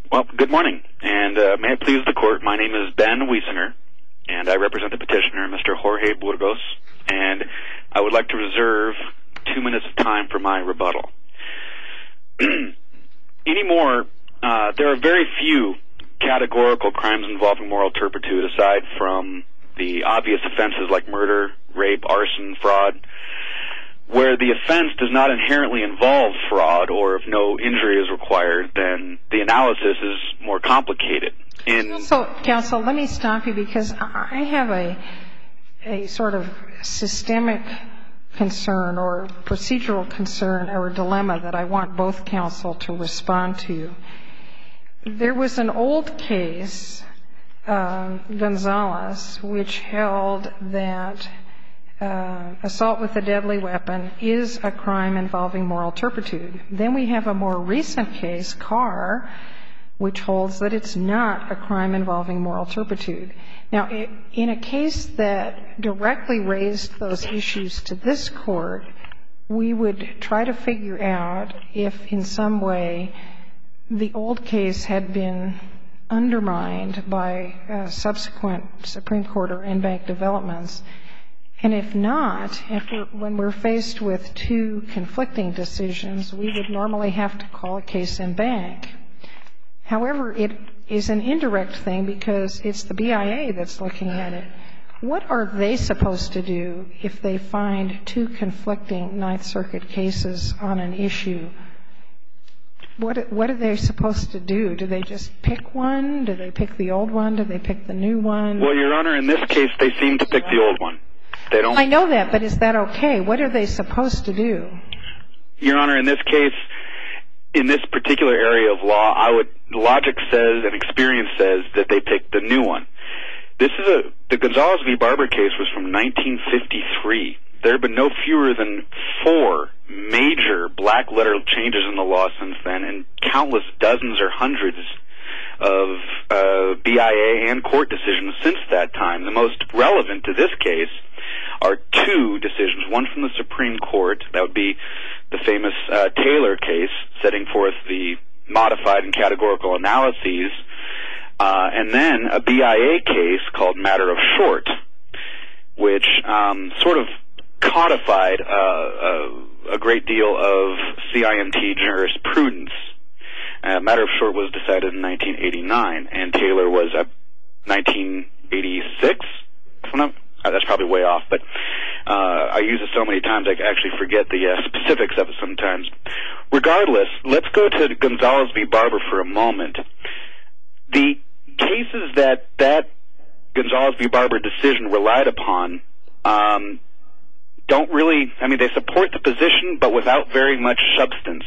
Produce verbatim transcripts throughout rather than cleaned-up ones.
Well, good morning, and uh, may it please the Court, my name is Ben Wiesinger, and I represent the petitioner, Mister Jorge Burgos, and I would like to reserve two minutes of time for my rebuttal. Anymore, uh, there are very few categorical crimes involving moral turpitude aside from the obvious offenses like murder, rape, arson, fraud, where the offense does not inherently involve fraud or if no injury is required, then the analysis is more complicated. In So, counsel, let me stop you because I have a a sort of systemic concern or procedural concern or dilemma that I want both counsel to respond to. There was an old case, uh, Gonzalez, which held that Uh, assault with a deadly weapon is a crime involving moral turpitude. Then we have a more recent case, Carr, which holds that it's not a crime involving moral turpitude. Now, it, in a case that directly raised those issues to this Court, we would try to figure out if in some way the old case had been undermined by uh, subsequent Supreme Court or en banc developments. And if not, if we're, when we're faced with two conflicting decisions, we would normally have to call a case en banc. However, it is an indirect thing because it's the B I A that's looking at it. What are they supposed to do if they find two conflicting Ninth Circuit cases on an issue? What, what are they supposed to do? Do they just pick one? Do they pick the old one? Do they pick the new one? Well, Your Honor, in this case, they seem to pick the old one. They don't. I know that, but is that okay? What are they supposed to do? Your Honor, in this case, in this particular area of law, I would logic says and experience says that they pick the new one. This is a the Gonzalez v. Barber case was from nineteen fifty-three. There have been no fewer than four major black letter changes in the law since then, and countless dozens or hundreds of uh, B I A and court decisions since that time. The most relevant to this case are two decisions, one from the Supreme Court, that would be the famous uh, Taylor case, setting forth the modified and categorical analyses, uh, and then a B I A case called Matter of Short, which um, sort of codified uh, a, a great deal of C I M T jurisprudence. Uh, Matter of Short was decided in nineteen eighty-nine, and Taylor was uh, nineteen eighty-six. Uh, that's probably way off, but uh, I use it so many times I actually forget the uh, specifics of it sometimes. Regardless, let's go to Gonzalez v. Barber for a moment. The cases that that Gonzalez v. Barber decision relied upon um, don't really, I mean, they support the position, but without very much substance.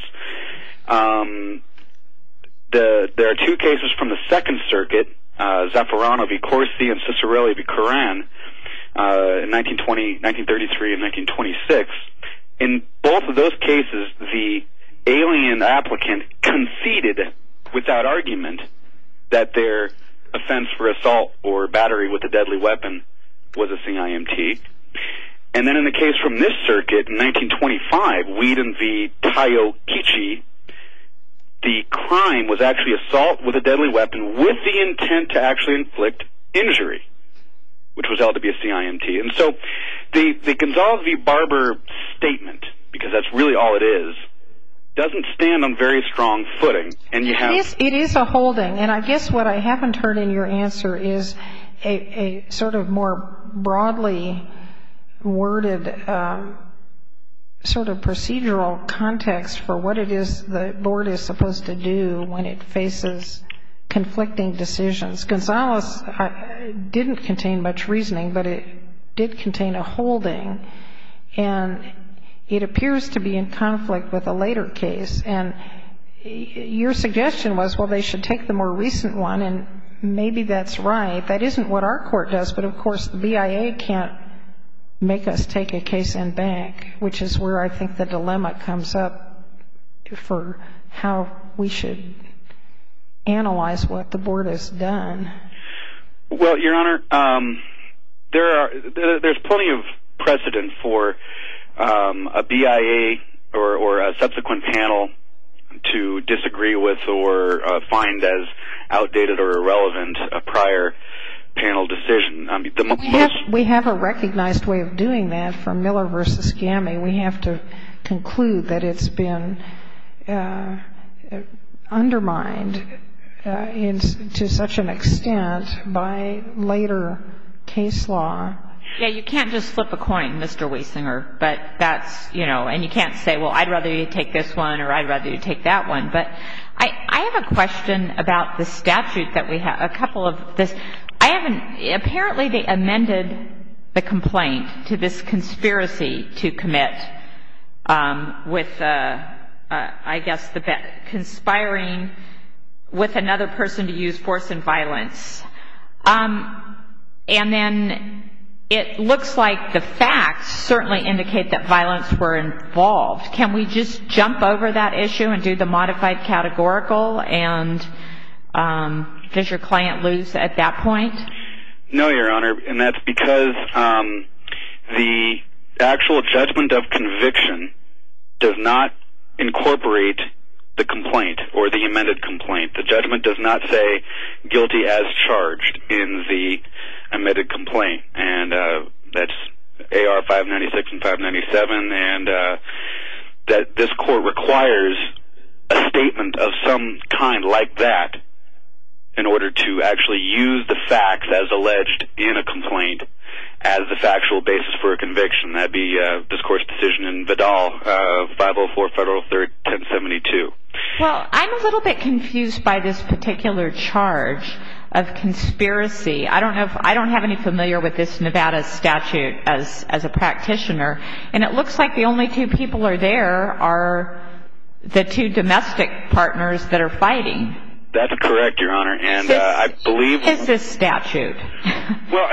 Um, the, there are two cases from the Second Circuit, uh, Zaffarano v. Corsi and Cicerelli v. Curran, uh, in nineteen twenty, nineteen thirty-three and nineteen twenty-six. In both of those cases, the alien applicant conceded without argument that their offense for assault or battery with a deadly weapon was a C I M T. And then in the case from this circuit, in nineteen twenty-five, Whedon v. Tayo Kichi, the crime was actually assault with a deadly weapon with the intent to actually inflict injury, which was held to be a C I M T. And so the, the Gonzalez v. Barber statement, because that's really all it is, doesn't stand on very strong footing. And you have... It is, it is a holding, and I guess what I haven't heard in your answer is a, a sort of more broadly worded um, sort of procedural context for what it is the board is supposed to do when it faces conflicting decisions. Gonzalez uh, didn't contain much reasoning, but it did contain a holding, and it appears to be in conflict with a later case. And your suggestion was, well, they should take the more recent one, and maybe that's right. That isn't what our court does, but of course the B I A can't make us take a case en banc, which is where I think the dilemma comes up for how we should analyze what the board has done. Well, Your Honor, um, there are there's plenty of precedent for um, a B I A or, or a subsequent panel to disagree with or uh, find as outdated or irrelevant a prior panel decision. I mean, the we, most have, we have a recognized way of doing that from Miller versus Gammey. We have to conclude that it's been uh, undermined uh, in, to such an extent by later case law. Yeah, you can't just flip a coin, Mister Wiesinger, but that's, you know, and you can't say, well, I'd rather you take this one or I'd rather you take that one. But I, I have a question about the statute that we have, a couple of this. I haven't, apparently they amended the complaint to this conspiracy to commit um, with, uh, uh, I guess, the conspiring with another person to use force and violence. Um, and then it looks like the facts certainly indicate that violence were involved. Can we just jump over that issue and do the modified categorical, and um, does your client lose at that point? No, Your Honor, and that's because um, the actual judgment of conviction does not incorporate the complaint or the amended complaint. The judgment does not say guilty as charged in the amended complaint, and uh, that's A R five ninety-six and five ninety-seven, and uh, that this court requires a statement of some kind like that in order to actually use the facts as alleged in a complaint as the factual basis for a conviction. That'd be uh, this court's decision in Vidal, uh, five oh four Federal third, ten seventy-two. Well, I'm a little bit confused by this particular charge of conspiracy. I don't know if, I don't have any familiar with this Nevada statute as, as a practitioner, and it looks like the only two people are there are the two domestic partners that are fighting. That's correct, Your Honor, and uh, I believe... Is this statute? Well,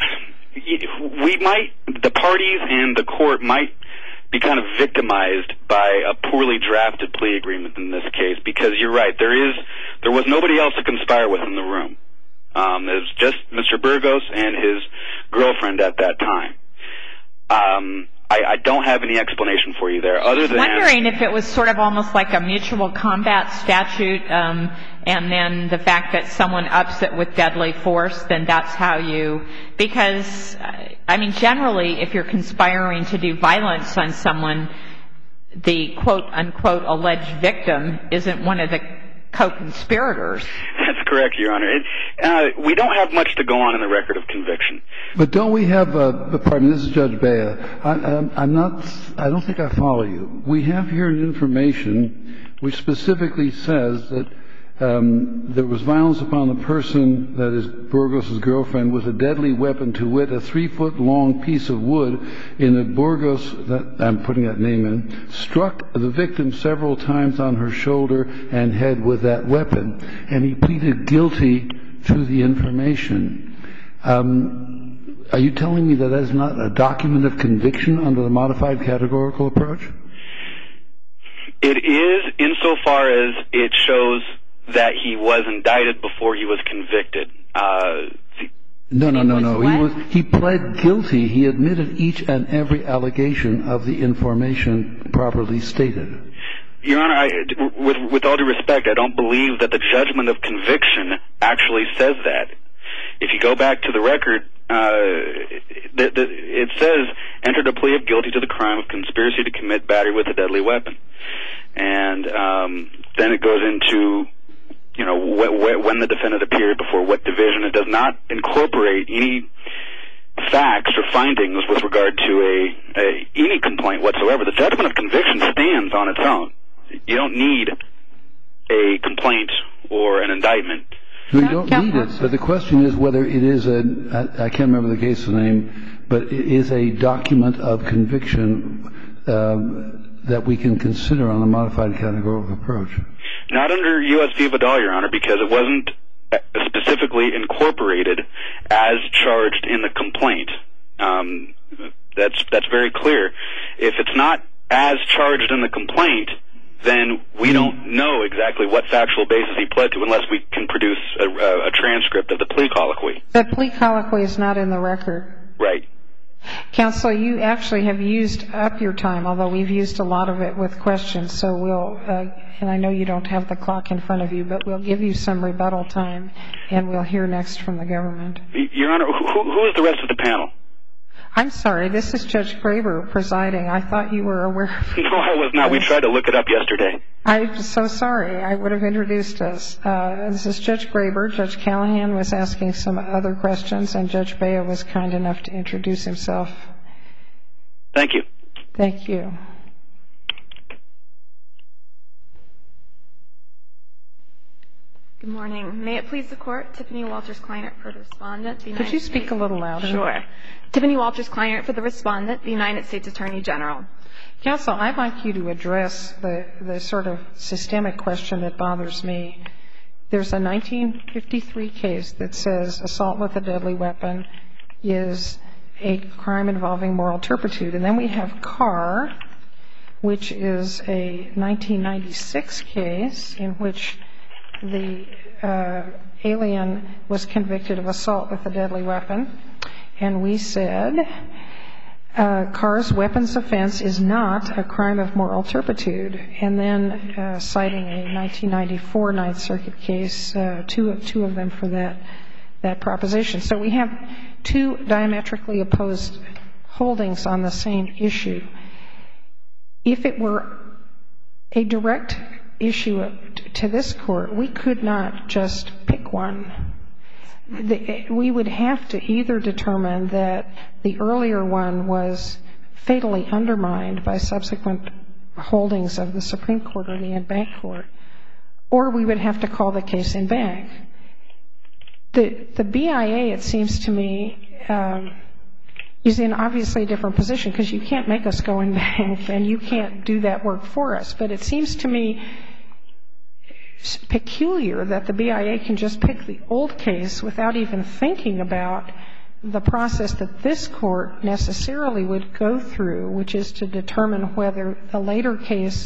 we might, the parties and the court might be kind of victimized by a poorly drafted plea agreement in this case, because you're right, there is, there was nobody else to conspire with in the room. Um, it was just Mister Burgos and his girlfriend at that time. Um, I, I don't have any explanation for you there, other than... I'm wondering if it was sort of almost like a mutual combat statute, um, and then the fact that someone ups it with deadly force, then that's how you... Because, I mean, generally, if you're conspiring to do violence on someone, the quote-unquote alleged victim isn't one of the co-conspirators. That's correct, Your Honor. It, uh, we don't have much to go on in the record of conviction. But don't we have, uh, pardon me, this is Judge Bea. I, I'm, I'm not, I don't think I follow you. We have here an information which specifically says that um, there was violence upon the person, that is Burgos' girlfriend, with a deadly weapon, to wit, a three-foot-long piece of wood, in that Burgos, that I'm putting that name in, struck the victim several times on her shoulder and head with that weapon. And he pleaded guilty to the information. Um, are you telling me that that is not a document of conviction under the modified categorical approach? It is, insofar as it shows that he was indicted before he was convicted. Uh, no, no, no, no. What? He was. He pled guilty. He admitted each and every allegation of the information properly stated. Your Honor, I, with, with all due respect, I don't believe that the judgment of conviction actually says that. If you go back to the record, uh, the, the, it says, entered a plea of guilty to the crime of conspiracy to commit battery with a deadly weapon. And um, then it goes into, you know, wh- wh- when the defendant appeared before what division. It does not incorporate any facts or findings with regard to a, a any complaint whatsoever. The judgment of conviction stands on its own. You don't need a complaint or an indictment. No, you don't need it, but the question is whether it is a, I, I can't remember the case name, but it is a document of conviction um, that we can consider on a modified categorical approach. Not under U S v. Vidal, Your Honor, because it wasn't specifically incorporated as charged in the complaint. Um, that's that's very clear. If it's not as charged in the complaint, then we don't know exactly what factual basis he pled to unless we can produce a, a, a transcript of the plea colloquy. The plea colloquy is not in the record. Right. Counsel, you actually have used up your time, although we've used a lot of it with questions. So we'll, uh, and I know you don't have the clock in front of you, but we'll give you some rebuttal time, and we'll hear next from the government. Your Honor, who, who is the rest of the panel? I'm sorry. This is Judge Graber presiding. I thought you were aware of it. No, I was not. We tried to look it up yesterday. I'm so sorry. I would have introduced us. Uh, this is Judge Graber. Judge Callahan was asking some other questions, and Judge Bea was kind enough to introduce himself. Thank you. Thank you. Good morning. May it please the Court, Tiffany Walters-Kleinert for the respondent. The United Could you speak States... a little louder? Sure. Tiffany Walters-Kleinert for the respondent, the United States Attorney General. Counsel, I'd like you to address the, the sort of systemic question that bothers me. There's a nineteen fifty-three case that says assault with a deadly weapon is a crime involving moral turpitude. And then we have Carr, which is a nineteen ninety-six case in which the uh, alien was convicted of assault with a deadly weapon. And we said uh, Carr's weapons offense is not a crime of moral turpitude. And then uh, citing a nineteen ninety-four Ninth Circuit case, uh, two, of, two of them for that, that proposition. So we have two diametrically opposed holdings on the same issue. If it were a direct issue to this Court, we could not just pick one. The, we would have to either determine that the earlier one was fatally undermined by subsequent holdings of the Supreme Court or the en-banc court, or we would have to call the case en-banc. The, the B I A, it seems to me, um, is in obviously a different position because you can't make us go en-banc and you can't do that work for us. But it seems to me peculiar that the B I A can just pick the old case without even thinking about the process that this Court necessarily would go through, which is to determine whether the later case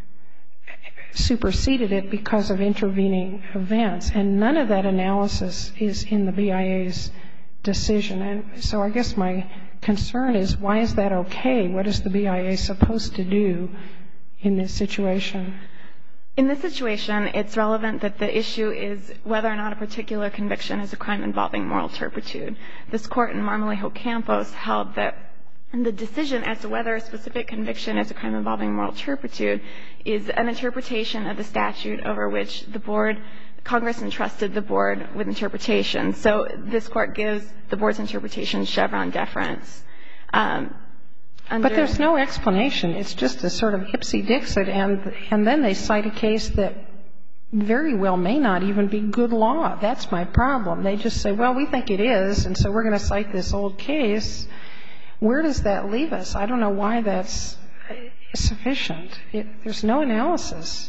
superseded it because of intervening events. And none of that analysis is in the B I A's decision. And so I guess my concern is, why is that okay? What is the B I A supposed to do in this situation? In this situation, it's relevant that the issue is whether or not a particular conviction is a crime involving moral turpitude. This Court in Marmolejo Campos held that the decision as to whether a specific conviction is a crime involving moral turpitude is an interpretation of the statute over which the board, Congress entrusted the board with interpretation. So this Court gives the board's interpretation Chevron deference. Um, Under But there's no explanation. It's just a sort of ipsy-dixit, and and then they cite a case that very well may not even be good law. That's my problem. They just say, well, we think it is, and so we're going to cite this old case. Where does that leave us? I don't know why that's sufficient. It, there's no analysis.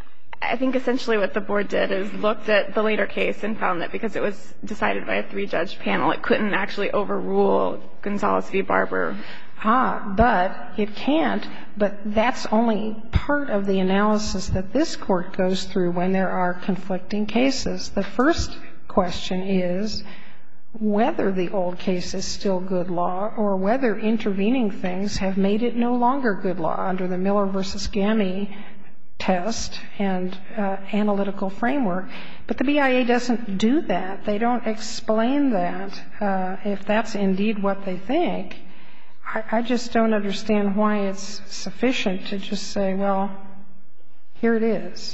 I think essentially what the board did is looked at the later case and found that because it was decided by a three-judge panel, it couldn't actually overrule Gonzalez v. Barber. Ah, but it can't. But that's only part of the analysis that this Court goes through when there are conflicting cases. The first question is whether the old case is still good law or whether intervening things have made it no longer good law under the Miller v. Gammy test and uh, analytical framework. But the B I A doesn't do that. They don't explain that. Uh, if that's indeed what they think, I, I just don't understand why it's sufficient to just say, well, here it is.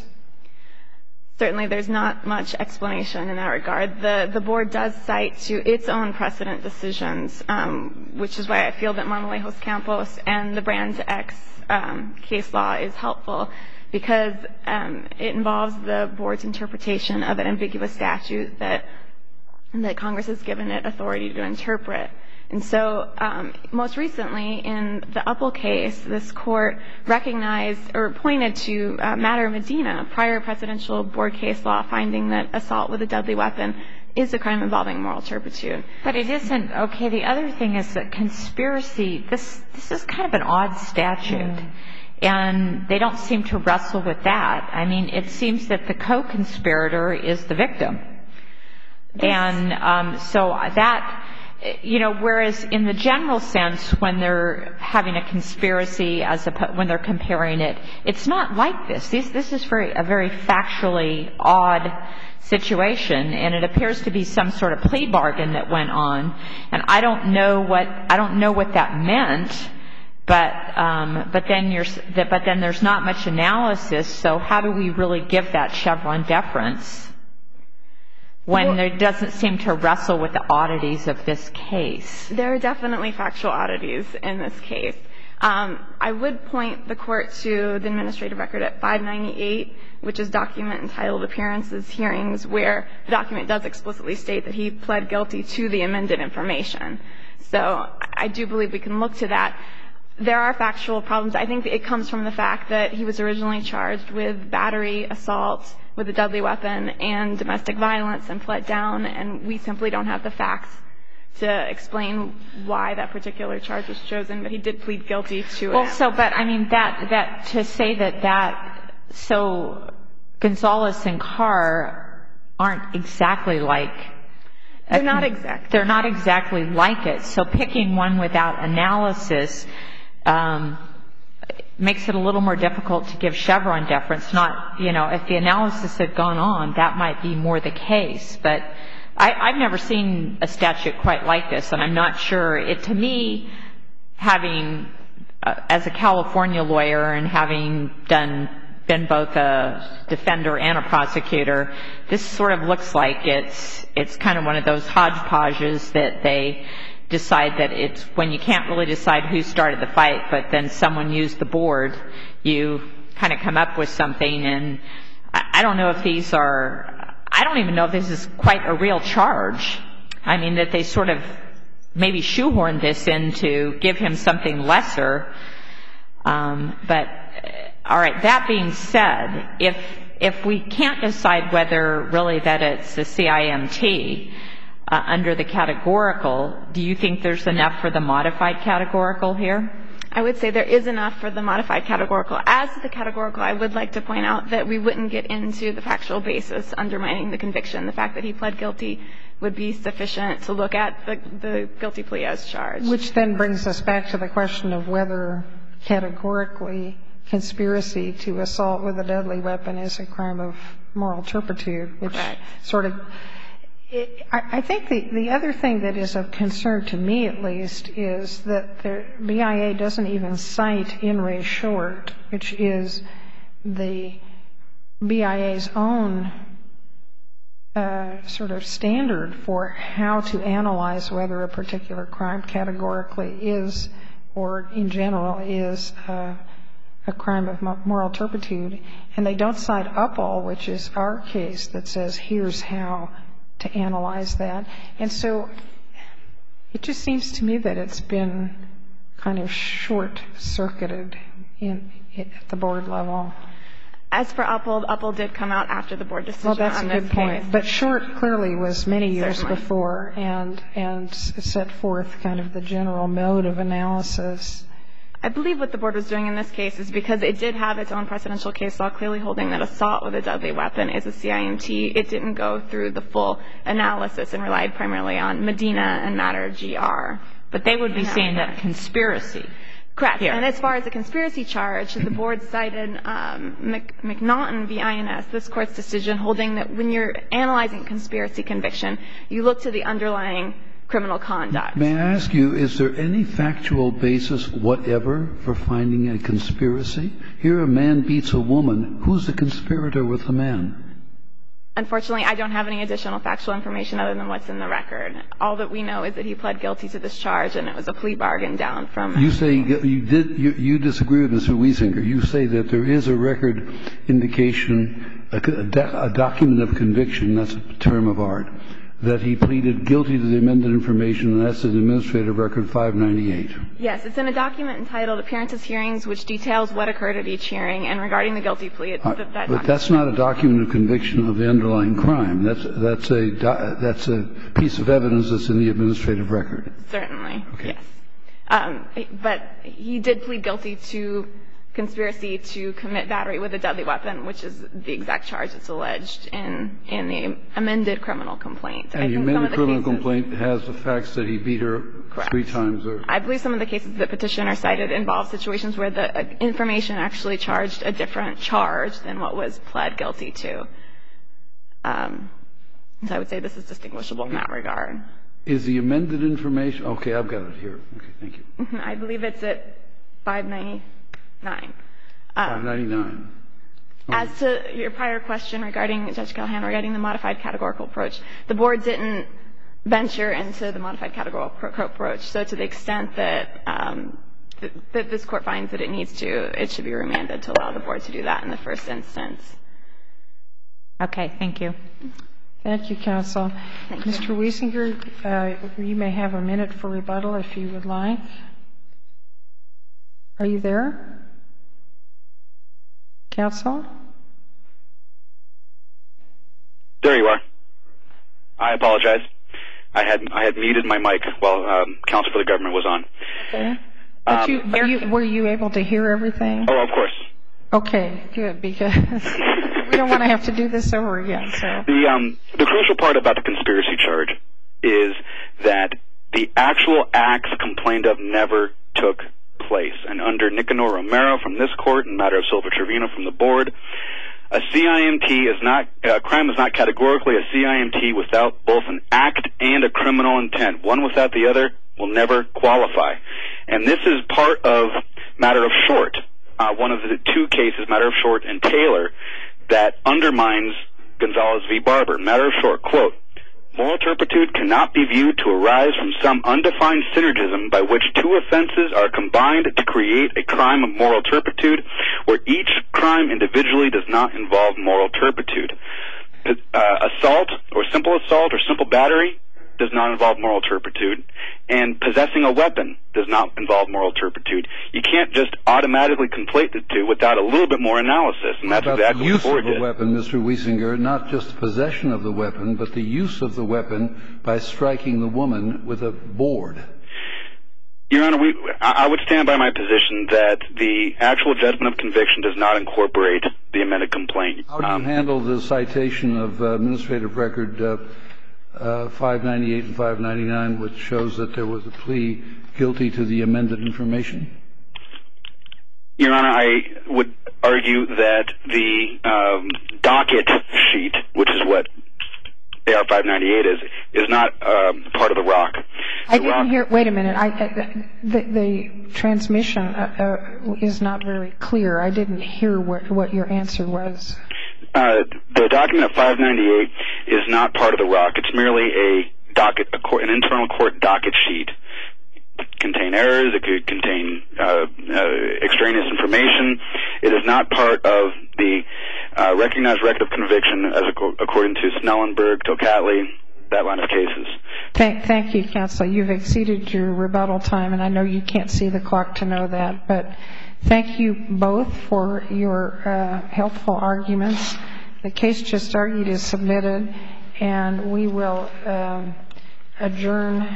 Certainly there's not much explanation in that regard. The the board does cite to its own precedent decisions, um, which is why I feel that Marmolejo Campos and the Brands X um, case law is helpful, because um, it involves the board's interpretation of an ambiguous statute that that Congress has given it authority to interpret. And so um, most recently in the Uppel case, this Court recognized or pointed to uh, Matter Medina, prior presidential board case law, finding that assault with a deadly weapon is a crime involving moral turpitude. But it isn't. Okay, the other thing is that conspiracy, this this is kind of an odd statute. Mm. And they don't seem to wrestle with that. I mean, it seems that the co-conspirator is the victim. Yes. And um, so that, you know, whereas in the general sense, when they're having a conspiracy, as a, when they're comparing it, it's not like this. This, this is very, a very factually odd situation, and it appears to be some sort of plea bargain that went on. And I don't know what I don't know what that meant. But um, but then you're but then there's not much analysis. So how do we really give that Chevron deference when well, there doesn't seem to wrestle with the oddities of this case? There are definitely factual oddities in this case. Um, I would point the court to the administrative record at five ninety-eight, which is document entitled Appearances Hearings, where the document does explicitly state that he pled guilty to the amended information. So I do believe we can look to that. There are factual problems. I think it comes from the fact that he was originally charged with battery, assault with a deadly weapon, and domestic violence, and pled down, and we simply don't have the facts to explain why that particular charge was chosen, but he did plead guilty to it. Well, so, but I mean, that, that, to say that that, so Gonzalez and Carr aren't exactly like. They're not exactly. They're not exactly like it. So picking one without analysis um, makes it a little more difficult to give Chevron deference. Not, you know, if the analysis had gone on, that might be more the case. But I, I've never seen a statute quite like this, and I'm not sure. It, to me, having, uh, as a California lawyer and having done, been both a defender and a prosecutor, this sort of looks like it's, it's kind of one of those hodgepodges that they decide that it's when you can't really decide who started the fight, but then someone used the board, you kind of come up with something. And I, I don't know if these are, I don't even know if this is quite a real charge. I mean, that they sort of maybe shoehorned this in to give him something lesser. Um, but, all right, that being said, if if we can't decide whether really that it's a C I M T uh, under the categorical, do you think there's enough for the modified categorical here? I would say there is enough for the modified categorical. As to the categorical, I would like to point out that we wouldn't get into the factual basis undermining the conviction. The fact that he pled guilty would be sufficient to look at the, the guilty plea as charged. Which then brings us back to the question of whether categorically conspiracy to assault with a deadly weapon is a crime of moral turpitude, which Correct. sort of It, I, I think the, the other thing that is of concern to me, at least, is that the B I A doesn't even cite In re Short, which is the B I A's own uh, sort of standard for how to analyze whether a particular crime categorically is, or in general is, uh, a crime of moral turpitude. And they don't cite Uppal, which is our case, that says here's how to analyze that. And so it just seems to me that it's been kind of short-circuited in, in, at the board level. As for Uppal, Uppal did come out after the board decision on this case. Well, that's a good point. But Short clearly was many years Certainly. before and and set forth kind of the general mode of analysis. I believe what the board was doing in this case is because it did have its own precedential case law clearly holding that assault with a deadly weapon is a C I M T. It didn't go through the full analysis and relied primarily on Medina and Matter G R. But they would be saying that conspiracy. Correct. Here. And as far as the conspiracy charge, the board cited um, Mc, McNaughton v. I N S, this court's decision holding that when you're analyzing conspiracy conviction, you look to the underlying criminal conduct. May I ask you, is there any factual basis whatever for finding a conspiracy? Here a man beats a woman. Who's the conspirator with the man? Unfortunately, I don't have any additional factual information other than what's in the record. All that we know is that he pled guilty to this charge, and it was a plea bargain down from... You say you did. You, you disagree with Mister Wiesinger. You say that there is a record indication, a, a document of conviction, that's a term of art, that he pleaded guilty to the amended information, and that's in Administrative Record five ninety-eight. Yes, it's in a document entitled Appearances Hearings, which details what occurred at each hearing. And regarding the guilty plea, it's Uh, that, that but that's not a document of conviction of the underlying crime. That's that's a that's a piece of evidence that's in the Administrative Record. Certainly, Okay. yes. Um, but he did plead guilty to conspiracy to commit battery with a deadly weapon, which is the exact charge that's alleged in in the amended criminal complaint. And the amended criminal complaint has the facts that he beat her Correct. three times. Or I believe some of the cases that Petitioner cited involve situations where the uh, information actually charged a different charge than what was pled guilty to. Um, so I would say this is distinguishable in that regard. Is the amended information – okay, I've got it here. Okay, thank you. Mm-hmm. I believe it's at five ninety-nine. Um, five ninety-nine. Oh. As to your prior question regarding, Judge Callahan, regarding the modified categorical approach, the Board didn't venture into the modified categorical approach. So to the extent that, um, th- that this Court finds that it needs to, it should be remanded to allow the Board to do that in the first instance. Okay, thank you. Thank you, counsel. Thank Mister you. Wiesinger, uh, you may have a minute for rebuttal if you would like. Are you there? Counsel? There you are. I apologize. I had I had muted my mic while um, counsel for the government was on. Okay. But Um, you, but you, were you able to hear everything? Oh, of course. Okay, good, because we don't want to have to do this over again. So The um, the crucial part about the conspiracy charge is that the actual acts complained of never took place. And under Nicanor Romero from this court and matter of Silva Trevino from the Board, a C I M T is not a crime is not categorically a C I M T without both an act and a criminal intent. One without the other will never qualify. And this is part of matter of Short, uh, one of the two cases, matter of Short and Taylor, that undermines Gonzalez v. Barber. Matter of Short, quote, moral turpitude cannot be viewed to arise from some undefined synergism by which two offenses are combined to create a crime of moral turpitude, where each crime individually does not involve moral turpitude. Uh, assault, or simple assault, or simple battery does not involve moral turpitude, and possessing a weapon does not involve moral turpitude. You can't just automatically conflate the two without a little bit more analysis, and that's about exactly the what the Board use of did. the weapon, Mister Wiesinger, not just the possession of the weapon, but the use of the weapon by striking the woman with a board. Your Honor, we, I would stand by my position that the actual judgment of conviction does not incorporate the amended complaint. How do you Um, handle the citation of uh, administrative record uh, uh, five ninety-eight and five ninety-nine, which shows that there was a plea guilty to the amended information? Your Honor, I would argue that the um, docket sheet, which is what A R five ninety-eight is, is not um, part of the R O C. I The didn't R O C hear. Wait a minute. I, I, the, the transmission uh, uh, is not very clear. I didn't hear what, what your answer was. Uh, the document of five ninety-eight is not part of the R O C. It's merely a docket, a court, an internal court docket sheet. It could contain errors. It could contain uh, uh, extraneous information. It is not part of the uh, recognized record of conviction, as ac- according to Snellenberg, Tocatli, that line of cases. Thank, thank you, counsel. You've exceeded your rebuttal time, and I know you can't see the clock to know that, but thank you both for your uh, helpful arguments. The case just argued is submitted, and we will um, adjourn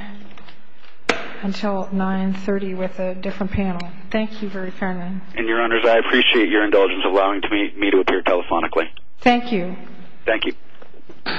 until nine thirty with a different panel. Thank you very kindly. And, Your Honors, I appreciate your indulgence allowing to me, me to appear telephonically. Thank you. Thank you.